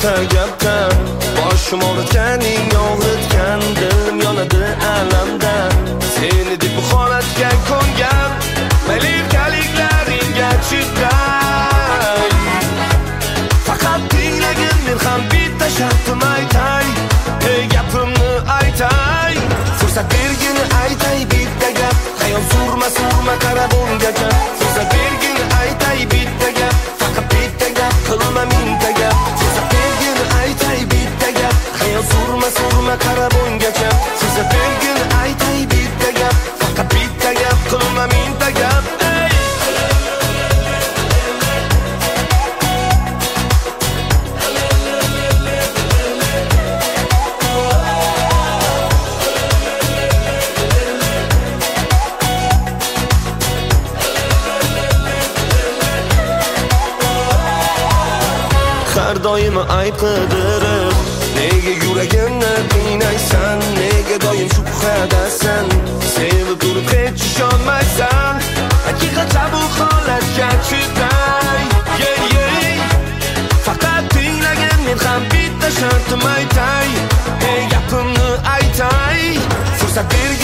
bitta gapdan boshim og'ritganing og'ritgan dilim yonadi alamdan seni deb bu holatga ko'ngan malikaliklarga chiday faqat tinglagin men ham bitta shartim aytay gapimni aytay fursat bergin aytay bitta gap xayol surma qarab unga gap fursat bergin aytay bitta gap faqat bitta gap qilma mingta gap fursat bergin aytay bitta gap xayol surma qarab unga gap fursat bergin aytay bitta gap faqat bitta gap qilma mingta gap har doim ayb qidirib nega yuragimni qiynaysan nega doim shubhadasan sevib turib hech ishonmaysan haqiqatda bu holatga chiday faqat tinglagin men ham bitta shartim aytay gapimni aytay fursat ber